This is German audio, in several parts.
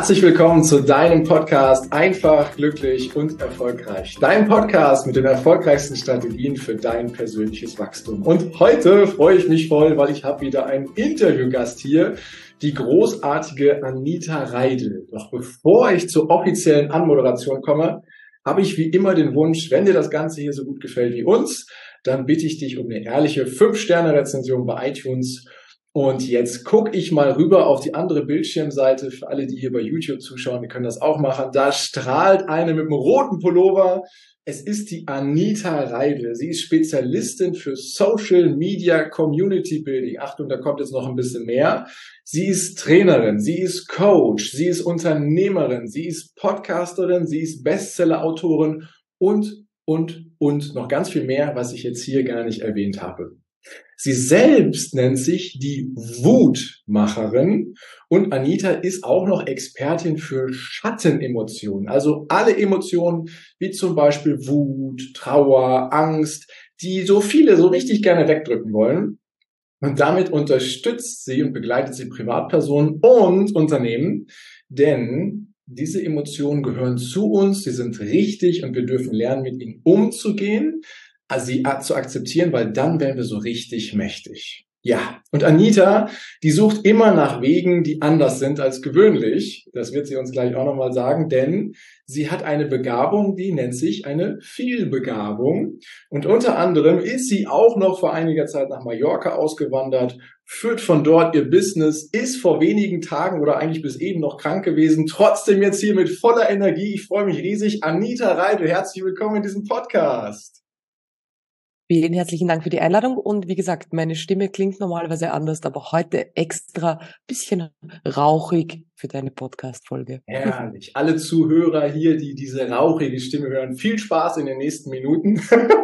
Herzlich willkommen zu deinem Podcast Einfach, glücklich und erfolgreich. Dein Podcast mit den erfolgreichsten Strategien für dein persönliches Wachstum. Und heute freue ich mich voll, weil ich habe wieder einen Interviewgast hier, die großartige Anita Reidl. Doch bevor ich zur offiziellen Anmoderation komme, habe ich wie immer den Wunsch, wenn dir das Ganze hier so gut gefällt wie uns, dann bitte ich dich um eine ehrliche 5-Sterne-Rezension bei iTunes. Und jetzt gucke ich mal rüber auf die andere Bildschirmseite. Für alle, die hier bei YouTube zuschauen, die können das auch machen. Da strahlt eine mit einem roten Pullover. Es ist die Anita Reidl. Sie ist Spezialistin für Social Media Community Building. Achtung, da kommt jetzt noch ein bisschen mehr. Sie ist Trainerin, sie ist Coach, sie ist Unternehmerin, sie ist Podcasterin, sie ist Bestseller-Autorin und noch ganz viel mehr, was ich jetzt hier gar nicht erwähnt habe. Sie selbst nennt sich die Wutmacherin und Anita ist auch noch Expertin für Schattenemotionen. Also alle Emotionen wie zum Beispiel Wut, Trauer, Angst, die so viele so richtig gerne wegdrücken wollen. Und damit unterstützt sie und begleitet sie Privatpersonen und Unternehmen, denn diese Emotionen gehören zu uns, sie sind richtig und wir dürfen lernen, mit ihnen umzugehen. Also sie zu akzeptieren, weil dann werden wir so richtig mächtig. Ja, und Anita, die sucht immer nach Wegen, die anders sind als gewöhnlich. Das wird sie uns gleich auch nochmal sagen, denn sie hat eine Begabung, die nennt sich eine Vielbegabung. Und unter anderem ist sie auch noch vor einiger Zeit nach Mallorca ausgewandert, führt von dort ihr Business, ist vor wenigen Tagen oder eigentlich bis eben noch krank gewesen, trotzdem jetzt hier mit voller Energie. Ich freue mich riesig. Anita Reidl, herzlich willkommen in diesem Podcast. Vielen herzlichen Dank für die Einladung und wie gesagt, meine Stimme klingt normalerweise anders, aber heute extra bisschen rauchig für deine Podcast-Folge. Herrlich. Alle Zuhörer hier, die diese rauchige Stimme hören, viel Spaß in den nächsten Minuten.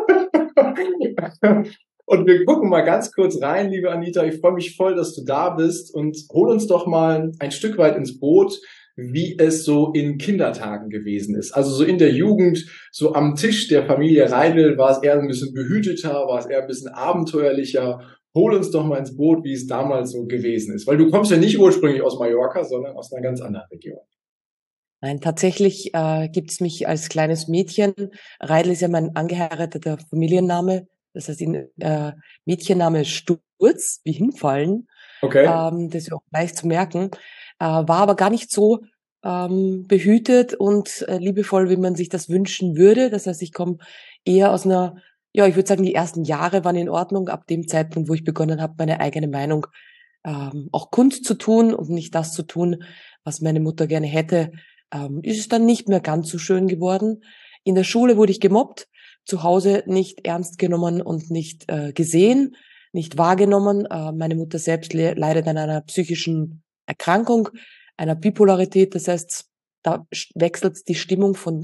Und wir gucken mal ganz kurz rein, liebe Anita. Ich freue mich voll, dass du da bist und hol uns doch mal ein Stück weit ins Boot, wie es so in Kindertagen gewesen ist. Also so in der Jugend, so am Tisch der Familie Reidl, war es eher ein bisschen behüteter, war es eher ein bisschen abenteuerlicher. Hol uns doch mal ins Boot, wie es damals so gewesen ist. Weil du kommst ja nicht ursprünglich aus Mallorca, sondern aus einer ganz anderen Region. Nein, tatsächlich gibt's mich als kleines Mädchen. Reidl ist ja mein angeheirateter Familienname. Das heißt, Mädchenname ist Sturz, wie hinfallen. Okay. Das ist auch leicht zu merken. War aber gar nicht so behütet und liebevoll, wie man sich das wünschen würde. Das heißt, ich komme eher aus einer, ja, ich würde sagen, die ersten Jahre waren in Ordnung. Ab dem Zeitpunkt, wo ich begonnen habe, meine eigene Meinung auch kundzutun und nicht das zu tun, was meine Mutter gerne hätte, ist es dann nicht mehr ganz so schön geworden. In der Schule wurde ich gemobbt, zu Hause nicht ernst genommen und nicht gesehen, nicht wahrgenommen. Meine Mutter selbst leidet an einer psychischen Erkrankung, einer Bipolarität. Das heißt, da wechselt die Stimmung von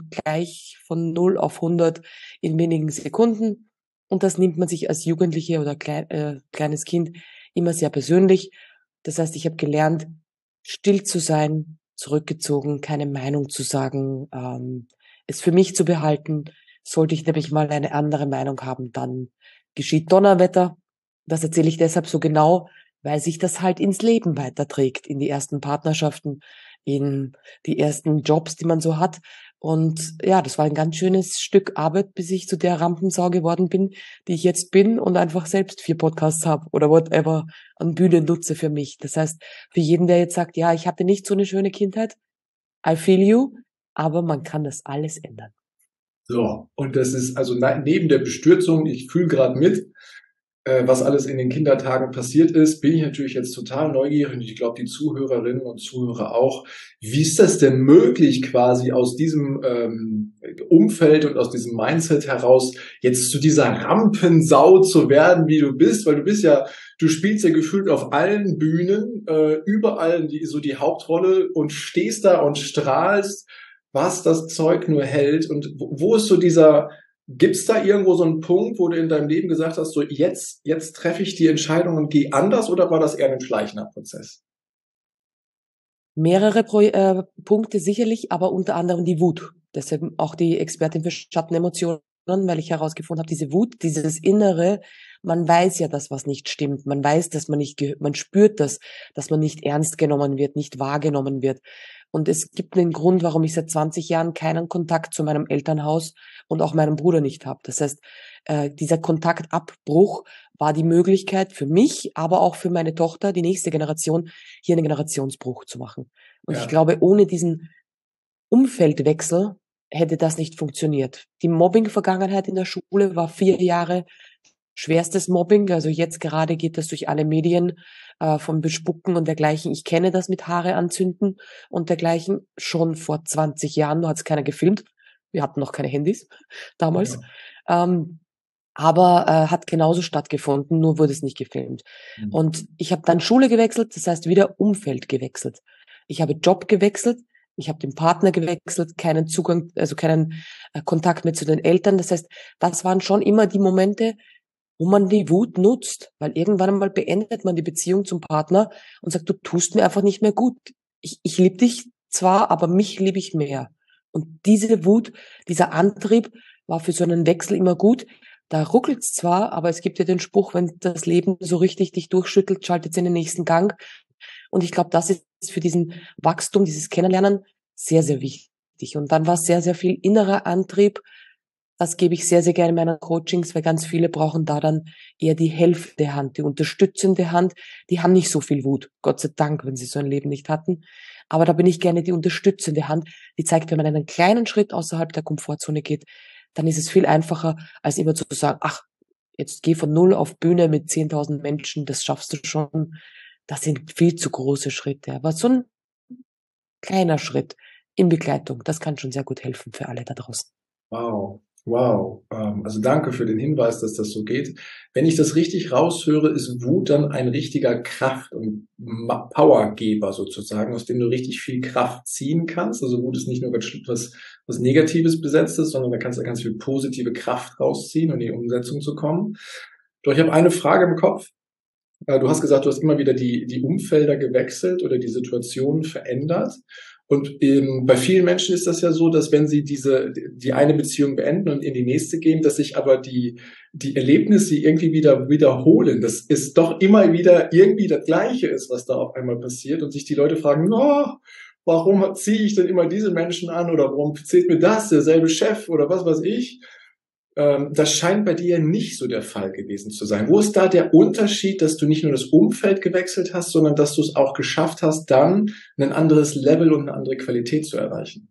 0 auf 100 in wenigen Sekunden. Und das nimmt man sich als Jugendliche oder kleines Kind immer sehr persönlich. Das heißt, ich habe gelernt, still zu sein, zurückgezogen, keine Meinung zu sagen, es für mich zu behalten. Sollte ich nämlich mal eine andere Meinung haben, dann geschieht Donnerwetter. Das erzähle ich deshalb so genau, weil sich das halt ins Leben weiterträgt, in die ersten Partnerschaften, in die ersten Jobs, die man so hat. Und ja, das war ein ganz schönes Stück Arbeit, bis ich zu der Rampensau geworden bin, die ich jetzt bin und einfach selbst 4 Podcasts habe oder whatever an Bühnen nutze für mich. Das heißt, für jeden, der jetzt sagt, ja, ich hatte nicht so eine schöne Kindheit, I feel you, aber man kann das alles ändern. So, und das ist also neben der Bestürzung, ich fühle gerade mit, was alles in den Kindertagen passiert ist, bin ich natürlich jetzt total neugierig und ich glaube, die Zuhörerinnen und Zuhörer auch. Wie ist das denn möglich, quasi aus diesem Umfeld und aus diesem Mindset heraus jetzt zu dieser Rampensau zu werden, wie du bist? Weil du spielst ja gefühlt auf allen Bühnen, überall so die Hauptrolle und stehst da und strahlst, was das Zeug nur hält. Und wo ist so gibt's da irgendwo so einen Punkt, wo du in deinem Leben gesagt hast, so jetzt treffe ich die Entscheidung und gehe anders, oder war das eher ein schleichender Prozess? Mehrere Punkte sicherlich, aber unter anderem die Wut. Deshalb auch die Expertin für Schattenemotionen, weil ich herausgefunden habe, diese Wut, dieses Innere, man weiß ja, dass was nicht stimmt. Man weiß, dass man spürt das, dass man nicht ernst genommen wird, nicht wahrgenommen wird. Und es gibt einen Grund, warum ich seit 20 Jahren keinen Kontakt zu meinem Elternhaus und auch meinem Bruder nicht habe. Das heißt, dieser Kontaktabbruch war die Möglichkeit für mich, aber auch für meine Tochter, die nächste Generation, hier einen Generationsbruch zu machen. Und ich Ja, glaube, ohne diesen Umfeldwechsel hätte das nicht funktioniert. Die Mobbing-Vergangenheit in der Schule war 4 Jahre schwerstes Mobbing. Also jetzt gerade geht das durch alle Medien, vom Bespucken und dergleichen. Ich kenne das mit Haare anzünden und dergleichen schon vor 20 Jahren. Nur hat es keiner gefilmt. Wir hatten noch keine Handys damals. ja. Ähm, aber hat genauso stattgefunden, nur wurde es nicht gefilmt. Mhm. Und ich habe dann Schule gewechselt, das heißt wieder Umfeld gewechselt. Ich habe Job gewechselt, ich habe den Partner gewechselt, keinen Zugang, also keinen Kontakt mehr zu den Eltern. Das heißt, das waren schon immer die Momente, wo man die Wut nutzt, weil irgendwann einmal beendet man die Beziehung zum Partner und sagt, du tust mir einfach nicht mehr gut. Ich liebe dich zwar, aber mich liebe ich mehr. Und diese Wut, dieser Antrieb war für so einen Wechsel immer gut. Da ruckelt's zwar, aber es gibt ja den Spruch, wenn das Leben so richtig dich durchschüttelt, schaltet's in den nächsten Gang. Und ich glaube, das ist für diesen Wachstum, dieses Kennenlernen sehr, sehr wichtig. Und dann war es sehr, sehr viel innerer Antrieb. Das gebe ich sehr, sehr gerne in meinen Coachings, weil ganz viele brauchen da dann eher die helfende Hand, die unterstützende Hand. Die haben nicht so viel Wut, Gott sei Dank, wenn sie so ein Leben nicht hatten. Aber da bin ich gerne die unterstützende Hand, die zeigt, wenn man einen kleinen Schritt außerhalb der Komfortzone geht, dann ist es viel einfacher, als immer zu sagen, ach, jetzt geh von null auf Bühne mit 10.000 Menschen, das schaffst du schon. Das sind viel zu große Schritte. Aber so ein kleiner Schritt in Begleitung, das kann schon sehr gut helfen für alle da draußen. Wow, wow. Also danke für den Hinweis, dass das so geht. Wenn ich das richtig raushöre, ist Wut dann ein richtiger Kraft- und Powergeber sozusagen, aus dem du richtig viel Kraft ziehen kannst. Also Wut ist nicht nur was Negatives besetztes, sondern da kannst du ganz viel positive Kraft rausziehen, um in die Umsetzung zu kommen. Doch ich habe eine Frage im Kopf. Du hast gesagt, du hast immer wieder die Umfelder gewechselt oder die Situationen verändert. Und bei vielen Menschen ist das ja so, dass wenn sie die eine Beziehung beenden und in die nächste gehen, dass sich aber die Erlebnisse irgendwie wieder wiederholen. Dass es doch immer wieder irgendwie das Gleiche ist, was da auf einmal passiert und sich die Leute fragen, oh, warum ziehe ich denn immer diese Menschen an oder warum zählt mir das, derselbe Chef oder was weiß ich? Das scheint bei dir nicht so der Fall gewesen zu sein. Wo ist da der Unterschied, dass du nicht nur das Umfeld gewechselt hast, sondern dass du es auch geschafft hast, dann ein anderes Level und eine andere Qualität zu erreichen?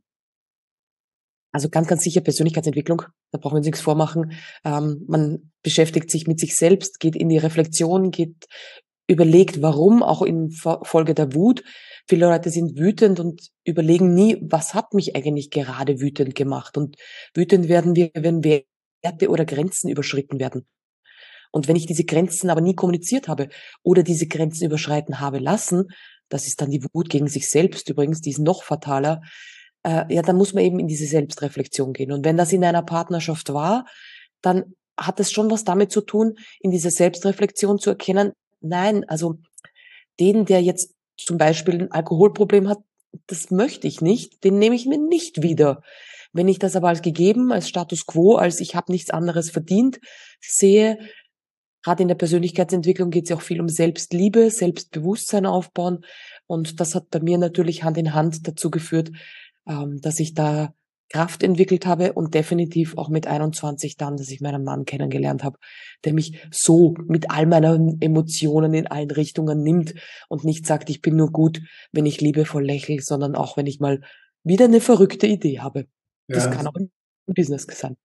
Also ganz, ganz sicher Persönlichkeitsentwicklung. Da brauchen wir uns nichts vormachen. Man beschäftigt sich mit sich selbst, geht in die Reflexion, überlegt, warum, auch in Folge der Wut. Viele Leute sind wütend und überlegen nie, was hat mich eigentlich gerade wütend gemacht? Und wütend werden wir, wenn Werte oder Grenzen überschritten werden. Und wenn ich diese Grenzen aber nie kommuniziert habe oder diese Grenzen überschreiten habe lassen, das ist dann die Wut gegen sich selbst übrigens, die ist noch fataler, ja, dann muss man eben in diese Selbstreflexion gehen. Und wenn das in einer Partnerschaft war, dann hat es schon was damit zu tun, in dieser Selbstreflexion zu erkennen, nein, also der jetzt zum Beispiel ein Alkoholproblem hat, das möchte ich nicht, den nehme ich mir nicht wieder. Wenn ich das aber als gegeben, als Status quo, als ich habe nichts anderes verdient sehe, gerade in der Persönlichkeitsentwicklung geht es ja auch viel um Selbstliebe, Selbstbewusstsein aufbauen. Und das hat bei mir natürlich Hand in Hand dazu geführt, dass ich da Kraft entwickelt habe und definitiv auch mit 21 dann, dass ich meinen Mann kennengelernt habe, der mich so mit all meinen Emotionen in allen Richtungen nimmt und nicht sagt, ich bin nur gut, wenn ich liebevoll lächle, sondern auch, wenn ich mal wieder eine verrückte Idee habe. Das Ja. kann auch im Business sein.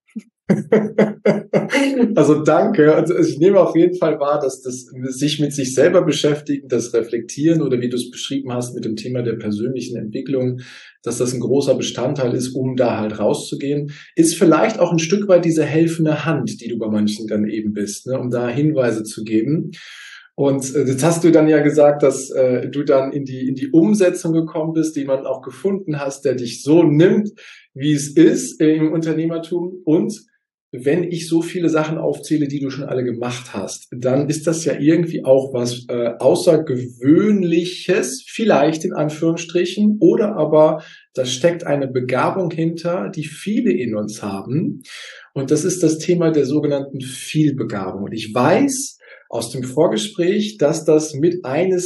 Also danke. Also ich nehme auf jeden Fall wahr, dass das sich mit sich selber beschäftigen, das Reflektieren oder wie du es beschrieben hast mit dem Thema der persönlichen Entwicklung, dass das ein großer Bestandteil ist, um da halt rauszugehen, ist vielleicht auch ein Stück weit diese helfende Hand, die du bei manchen dann eben bist, ne, um da Hinweise zu geben. Und jetzt hast du dann ja gesagt, dass du dann in die Umsetzung gekommen bist, jemanden auch gefunden hast, der dich so nimmt, wie es ist im Unternehmertum. Und wenn ich so viele Sachen aufzähle, die du schon alle gemacht hast, dann ist das ja irgendwie auch was Außergewöhnliches, vielleicht in Anführungsstrichen, oder aber da steckt eine Begabung hinter, die viele in uns haben. Und das ist das Thema der sogenannten Vielbegabung. Und ich weiß aus dem Vorgespräch, dass das mit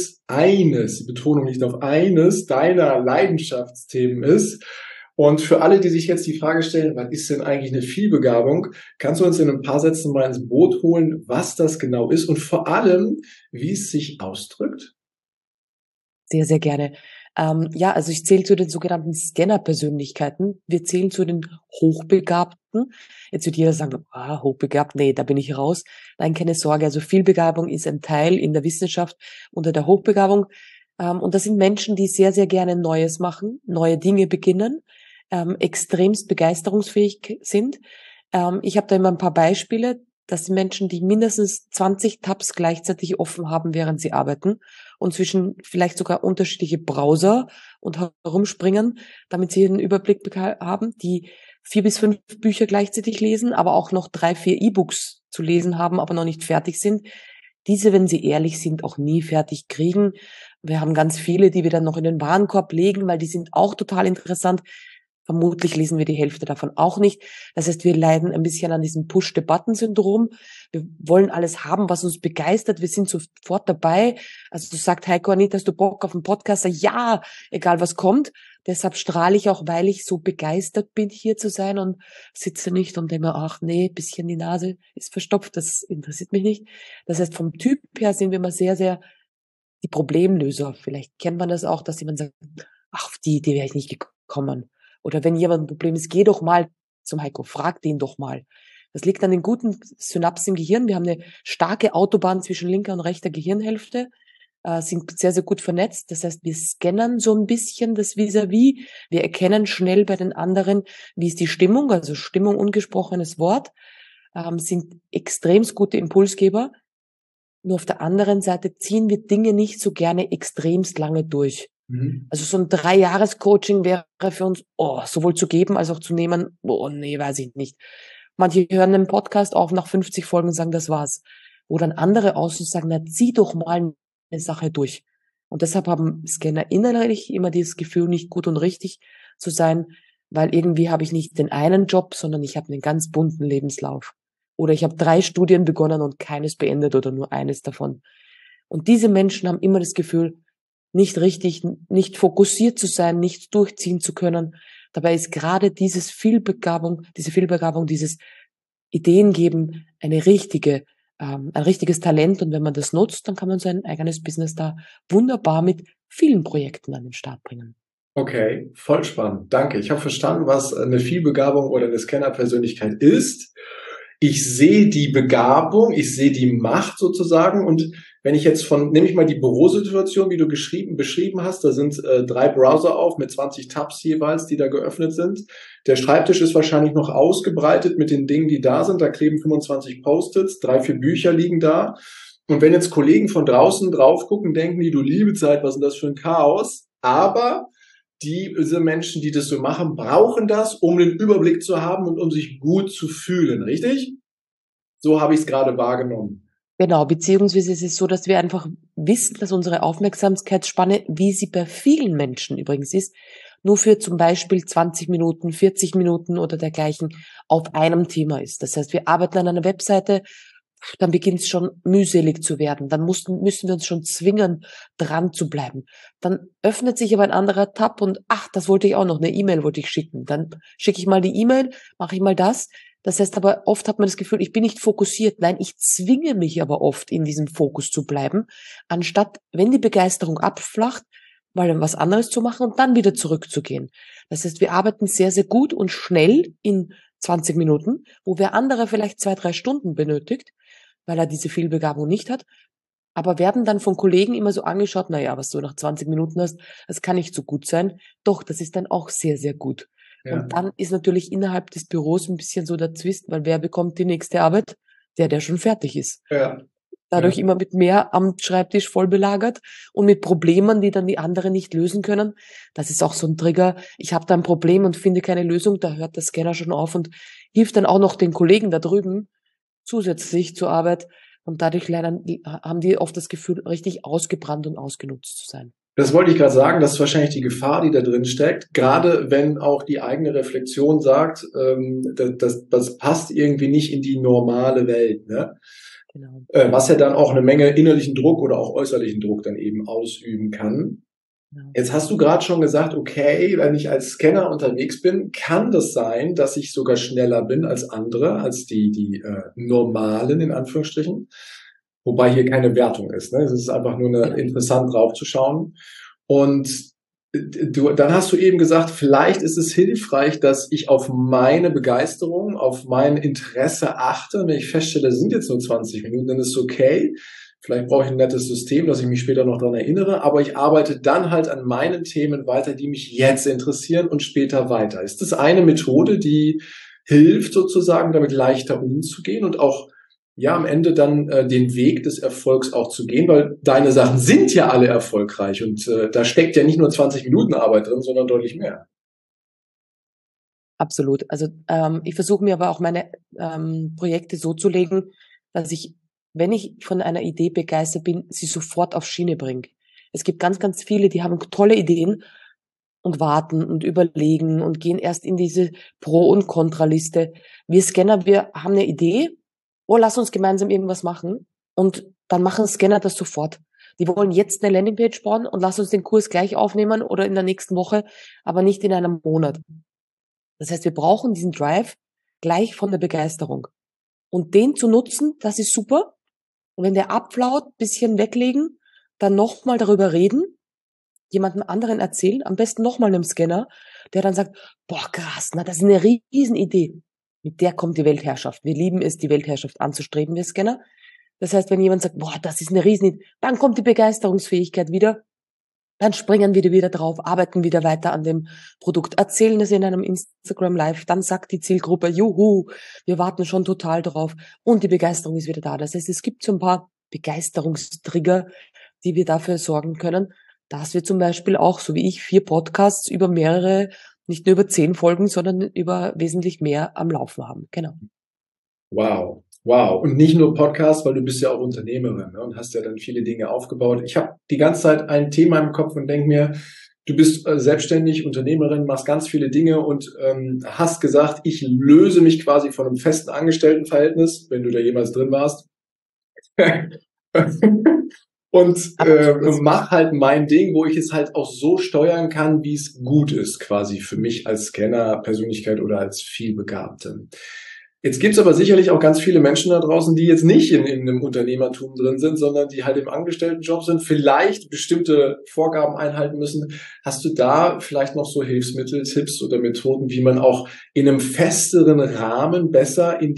die Betonung liegt auf eines deiner Leidenschaftsthemen ist. Und für alle, die sich jetzt die Frage stellen, was ist denn eigentlich eine Vielbegabung, kannst du uns in ein paar Sätzen mal ins Boot holen, was das genau ist und vor allem, wie es sich ausdrückt? Sehr, sehr gerne. Ja, also ich zähle zu den sogenannten Scanner-Persönlichkeiten. Wir zählen zu den Hochbegabten. Jetzt wird jeder sagen, hochbegabt, nee, da bin ich raus. Nein, keine Sorge. Also Vielbegabung ist ein Teil in der Wissenschaft unter der Hochbegabung. Und das sind Menschen, die sehr, sehr gerne Neues machen, neue Dinge beginnen, extremst begeisterungsfähig sind. Ich habe da immer ein paar Beispiele. Das sind Menschen, die mindestens 20 Tabs gleichzeitig offen haben, während sie arbeiten und zwischen vielleicht sogar unterschiedliche Browser und herumspringen, damit sie einen Überblick haben, die 4 bis 5 Bücher gleichzeitig lesen, aber auch noch 3, 4 E-Books zu lesen haben, aber noch nicht fertig sind. Diese, wenn sie ehrlich sind, auch nie fertig kriegen. Wir haben ganz viele, die wir dann noch in den Warenkorb legen, weil die sind auch total interessant. Vermutlich lesen wir die Hälfte davon auch nicht. Das heißt, wir leiden ein bisschen an diesem Push-the-Button-Syndrom. Wir wollen alles haben, was uns begeistert. Wir sind sofort dabei. Also du sagst, Heiko, Anita, hast du Bock auf einen Podcast? Ja, egal was kommt. Deshalb strahle ich auch, weil ich so begeistert bin, hier zu sein und sitze nicht und denke mir, ach nee, bisschen die Nase ist verstopft. Das interessiert mich nicht. Das heißt, vom Typ her sind wir immer sehr, sehr die Problemlöser. Vielleicht kennt man das auch, dass jemand sagt, ach, auf die Idee wäre ich nicht gekommen. Oder wenn jemand ein Problem ist, geh doch mal zum Heiko, frag den doch mal. Das liegt an den guten Synapsen im Gehirn. Wir haben eine starke Autobahn zwischen linker und rechter Gehirnhälfte, sind sehr, sehr gut vernetzt. Das heißt, wir scannen so ein bisschen das Vis-à-vis. Wir erkennen schnell bei den anderen, wie ist die Stimmung, also Stimmung, ungesprochenes Wort, sind extremst gute Impulsgeber. Nur auf der anderen Seite ziehen wir Dinge nicht so gerne extremst lange durch. Also so ein 3-Jahres-Coaching wäre für uns, sowohl zu geben als auch zu nehmen, nee, weiß ich nicht. Manche hören den Podcast auf nach 50 Folgen und sagen, das war's. Wo dann andere außen sagen, na, zieh doch mal eine Sache durch. Und deshalb haben Scanner innerlich immer dieses Gefühl, nicht gut und richtig zu sein, weil irgendwie habe ich nicht den einen Job, sondern ich habe einen ganz bunten Lebenslauf. Oder ich habe 3 Studien begonnen und keines beendet oder nur eines davon. Und diese Menschen haben immer das Gefühl, nicht richtig, nicht fokussiert zu sein, nichts durchziehen zu können. Dabei ist gerade diese Vielbegabung, dieses Ideen geben, ein richtiges Talent. Und wenn man das nutzt, dann kann man sein eigenes Business da wunderbar mit vielen Projekten an den Start bringen. Okay, voll spannend. Danke. Ich habe verstanden, was eine Vielbegabung oder eine Scanner-Persönlichkeit ist. Ich sehe die Begabung, ich sehe die Macht sozusagen. Und wenn ich jetzt nehme ich mal die Bürosituation, wie du beschrieben hast, da sind 3 Browser auf mit 20 Tabs jeweils, die da geöffnet sind. Der Schreibtisch ist wahrscheinlich noch ausgebreitet mit den Dingen, die da sind. Da kleben 25 Post-its, 3, 4 Bücher liegen da. Und wenn jetzt Kollegen von draußen drauf gucken, denken die, du liebe Zeit, was ist denn das für ein Chaos? Aber diese Menschen, die das so machen, brauchen das, um den Überblick zu haben und um sich gut zu fühlen, richtig? So habe ich es gerade wahrgenommen. Genau, beziehungsweise es ist so, dass wir einfach wissen, dass unsere Aufmerksamkeitsspanne, wie sie bei vielen Menschen übrigens ist, nur für zum Beispiel 20 Minuten, 40 Minuten oder dergleichen auf einem Thema ist. Das heißt, wir arbeiten an einer Webseite, dann beginnt es schon mühselig zu werden. Dann müssen wir uns schon zwingen, dran zu bleiben. Dann öffnet sich aber ein anderer Tab und das wollte ich auch noch, eine E-Mail wollte ich schicken. Dann schicke ich mal die E-Mail, mache ich mal das. Das heißt aber, oft hat man das Gefühl, ich bin nicht fokussiert. Nein, ich zwinge mich aber oft, in diesem Fokus zu bleiben, anstatt, wenn die Begeisterung abflacht, mal dann was anderes zu machen und dann wieder zurückzugehen. Das heißt, wir arbeiten sehr, sehr gut und schnell in 20 Minuten, wo wer andere vielleicht 2, 3 Stunden benötigt, weil er diese Vielbegabung nicht hat, aber werden dann von Kollegen immer so angeschaut, was du nach 20 Minuten hast, das kann nicht so gut sein. Doch, das ist dann auch sehr, sehr gut. Ja. Und dann ist natürlich innerhalb des Büros ein bisschen so der Zwist, weil wer bekommt die nächste Arbeit? Der schon fertig ist. Ja. Dadurch immer mit mehr am Schreibtisch voll belagert und mit Problemen, die dann die anderen nicht lösen können. Das ist auch so ein Trigger. Ich habe da ein Problem und finde keine Lösung, da hört der Scanner schon auf und hilft dann auch noch den Kollegen da drüben zusätzlich zur Arbeit. Und dadurch haben die oft das Gefühl, richtig ausgebrannt und ausgenutzt zu sein. Das wollte ich gerade sagen, das ist wahrscheinlich die Gefahr, die da drin steckt. Gerade wenn auch die eigene Reflexion sagt, das passt irgendwie nicht in die normale Welt. Ne? Genau. Was ja dann auch eine Menge innerlichen Druck oder auch äußerlichen Druck dann eben ausüben kann. Ja. Jetzt hast du gerade schon gesagt, okay, wenn ich als Scanner unterwegs bin, kann das sein, dass ich sogar schneller bin als andere, als die normalen in Anführungsstrichen. Wobei hier keine Wertung ist. Ne? Es ist einfach nur Genau. interessant draufzuschauen. Und dann hast du eben gesagt, vielleicht ist es hilfreich, dass ich auf meine Begeisterung, auf mein Interesse achte. Wenn ich feststelle, das sind jetzt nur 20 Minuten, dann ist es okay. Vielleicht brauche ich ein nettes System, dass ich mich später noch daran erinnere, aber ich arbeite dann halt an meinen Themen weiter, die mich jetzt interessieren und später weiter. Ist das eine Methode, die hilft sozusagen, damit leichter umzugehen und auch ja am Ende dann den Weg des Erfolgs auch zu gehen, weil deine Sachen sind ja alle erfolgreich und da steckt ja nicht nur 20 Minuten Arbeit drin, sondern deutlich mehr. Absolut. Also ich versuche mir aber auch meine Projekte so zu legen, dass ich, wenn ich von einer Idee begeistert bin, sie sofort auf Schiene bringe. Es gibt ganz, ganz viele, die haben tolle Ideen und warten und überlegen und gehen erst in diese Pro- und Kontraliste. Wir Scanner, wir haben eine Idee, oh, lass uns gemeinsam irgendwas machen und dann machen Scanner das sofort. Die wollen jetzt eine Landingpage bauen und lass uns den Kurs gleich aufnehmen oder in der nächsten Woche, aber nicht in einem Monat. Das heißt, wir brauchen diesen Drive gleich von der Begeisterung. Und den zu nutzen, das ist super. Und wenn der abflaut, bisschen weglegen, dann nochmal darüber reden, jemandem anderen erzählen, am besten nochmal einem Scanner, der dann sagt, boah, krass, na, das ist eine Riesenidee. Mit der kommt die Weltherrschaft. Wir lieben es, die Weltherrschaft anzustreben, wir Scanner. Das heißt, wenn jemand sagt, boah, das ist eine Riesenidee, dann kommt die Begeisterungsfähigkeit wieder. Dann springen wir wieder drauf, arbeiten wieder weiter an dem Produkt, erzählen es in einem Instagram Live, dann sagt die Zielgruppe, juhu, wir warten schon total drauf und die Begeisterung ist wieder da. Das heißt, es gibt so ein paar Begeisterungstrigger, die wir dafür sorgen können, dass wir zum Beispiel auch, so wie ich, 4 Podcasts über mehrere, nicht nur über 10 Folgen, sondern über wesentlich mehr am Laufen haben. Genau. Wow, wow. Und nicht nur Podcast, weil du bist ja auch Unternehmerin, ne, und hast ja dann viele Dinge aufgebaut. Ich habe die ganze Zeit ein Thema im Kopf und denke mir, du bist selbstständig, Unternehmerin, machst ganz viele Dinge und hast gesagt, ich löse mich quasi von einem festen Angestelltenverhältnis, wenn du da jemals drin warst. Und Absolut. mach halt mein Ding, wo ich es halt auch so steuern kann, wie es gut ist, quasi für mich als Scanner, Persönlichkeit oder als Vielbegabte. Jetzt gibt's aber sicherlich auch ganz viele Menschen da draußen, die jetzt nicht in einem Unternehmertum drin sind, sondern die halt im Angestelltenjob sind, vielleicht bestimmte Vorgaben einhalten müssen. Hast du da vielleicht noch so Hilfsmittel, Tipps oder Methoden, wie man auch in einem festeren Rahmen besser in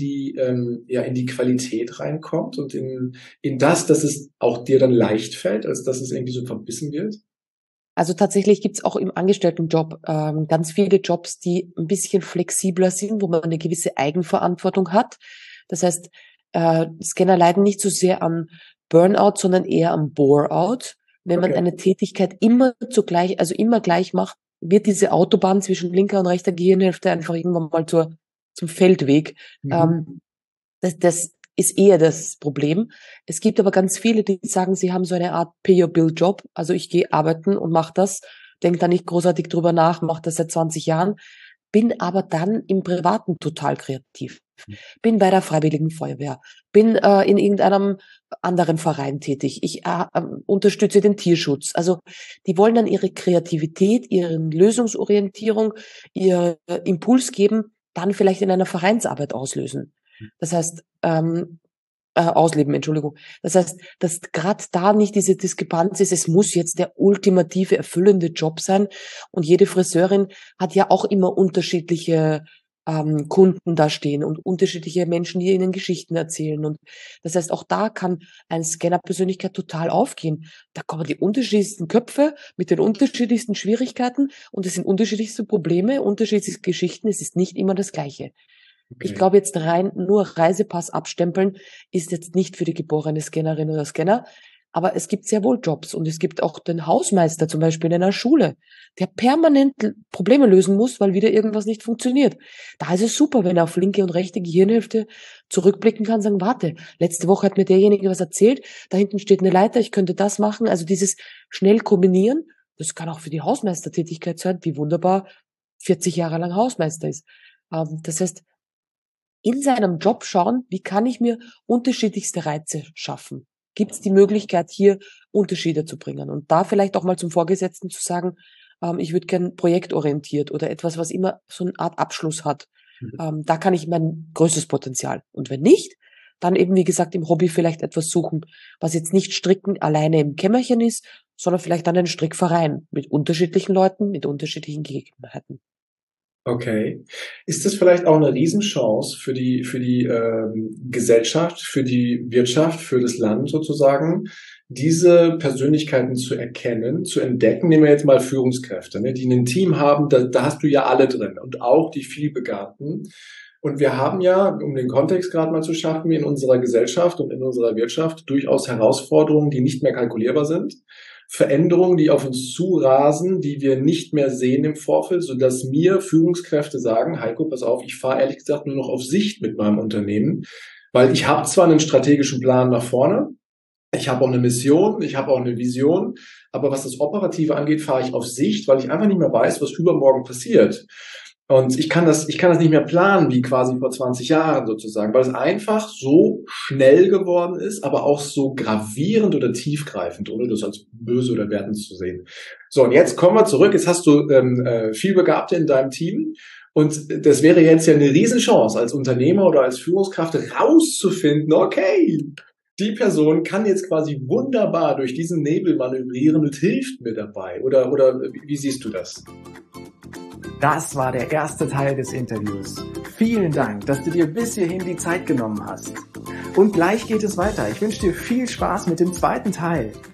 die Qualität reinkommt und in das, dass es auch dir dann leicht fällt, als dass es irgendwie so verbissen wird? Also tatsächlich gibt's auch im Angestelltenjob ganz viele Jobs, die ein bisschen flexibler sind, wo man eine gewisse Eigenverantwortung hat. Das heißt, Scanner leiden nicht so sehr an Burnout, sondern eher am Bore-out. Wenn man Okay. eine Tätigkeit immer zugleich, also immer gleich macht, wird diese Autobahn zwischen linker und rechter Gehirnhälfte einfach irgendwann mal zum Feldweg. Mhm. Das ist eher das Problem. Es gibt aber ganz viele, die sagen, sie haben so eine Art Pay-Your-Bill-Job. Also ich gehe arbeiten und mache das, denke da nicht großartig drüber nach, mache das seit 20 Jahren, bin aber dann im Privaten total kreativ. Bin bei der Freiwilligen Feuerwehr, bin in irgendeinem anderen Verein tätig. Ich unterstütze den Tierschutz. Also die wollen dann ihre Kreativität, ihre Lösungsorientierung, ihr Impuls geben, dann vielleicht in einer Vereinsarbeit auslösen. Das heißt, ausleben, Entschuldigung. Das heißt, dass gerade da nicht diese Diskrepanz ist, es muss jetzt der ultimative, erfüllende Job sein. Und jede Friseurin hat ja auch immer unterschiedliche Kunden da stehen und unterschiedliche Menschen, die ihnen Geschichten erzählen. Und das heißt, auch da kann eine Scanner-Persönlichkeit total aufgehen. Da kommen die unterschiedlichsten Köpfe mit den unterschiedlichsten Schwierigkeiten und es sind unterschiedlichste Probleme, unterschiedliche Geschichten. Es ist nicht immer das Gleiche. Ich Okay. glaube jetzt rein nur Reisepass abstempeln ist jetzt nicht für die geborene Scannerin oder Scanner, aber es gibt sehr wohl Jobs und es gibt auch den Hausmeister zum Beispiel in einer Schule, der permanent Probleme lösen muss, weil wieder irgendwas nicht funktioniert. Da ist es super, wenn er auf linke und rechte Gehirnhälfte zurückblicken kann und sagen, warte, letzte Woche hat mir derjenige was erzählt, da hinten steht eine Leiter, ich könnte das machen. Also dieses schnell kombinieren, das kann auch für die Hausmeistertätigkeit sein, die wunderbar 40 Jahre lang Hausmeister ist. Das heißt, in seinem Job schauen, wie kann ich mir unterschiedlichste Reize schaffen? Gibt es die Möglichkeit, hier Unterschiede zu bringen? Und da vielleicht auch mal zum Vorgesetzten zu sagen, ich würde gern projektorientiert oder etwas, was immer so eine Art Abschluss hat. Da kann ich mein größtes Potenzial. Und wenn nicht, dann eben, wie gesagt, im Hobby vielleicht etwas suchen, was jetzt nicht stricken alleine im Kämmerchen ist, sondern vielleicht dann einen Strickverein mit unterschiedlichen Leuten, mit unterschiedlichen Gegebenheiten. Okay. Ist das vielleicht auch eine Riesenchance für die Gesellschaft, für die Wirtschaft, für das Land sozusagen, diese Persönlichkeiten zu erkennen, zu entdecken? Nehmen wir jetzt mal Führungskräfte, ne, die ein Team haben, da hast du ja alle drin und auch die vielbegabten. Und wir haben ja, um den Kontext gerade mal zu schaffen, in unserer Gesellschaft und in unserer Wirtschaft durchaus Herausforderungen, die nicht mehr kalkulierbar sind. Veränderungen, die auf uns zurasen, die wir nicht mehr sehen im Vorfeld, sodass mir Führungskräfte sagen, Heiko, pass auf, ich fahre ehrlich gesagt nur noch auf Sicht mit meinem Unternehmen, weil ich habe zwar einen strategischen Plan nach vorne, ich habe auch eine Mission, ich habe auch eine Vision, aber was das Operative angeht, fahre ich auf Sicht, weil ich einfach nicht mehr weiß, was übermorgen passiert. Und ich kann das nicht mehr planen, wie quasi vor 20 Jahren sozusagen, weil es einfach so schnell geworden ist, aber auch so gravierend oder tiefgreifend, ohne das als böse oder wertend zu sehen. So, und jetzt kommen wir zurück. Jetzt hast du Vielbegabte in deinem Team. Und das wäre jetzt ja eine Riesenchance, als Unternehmer oder als Führungskraft rauszufinden, okay, die Person kann jetzt quasi wunderbar durch diesen Nebel manövrieren und hilft mir dabei. Oder wie siehst du das? Das war der erste Teil des Interviews. Vielen Dank, dass du dir bis hierhin die Zeit genommen hast. Und gleich geht es weiter. Ich wünsche dir viel Spaß mit dem zweiten Teil.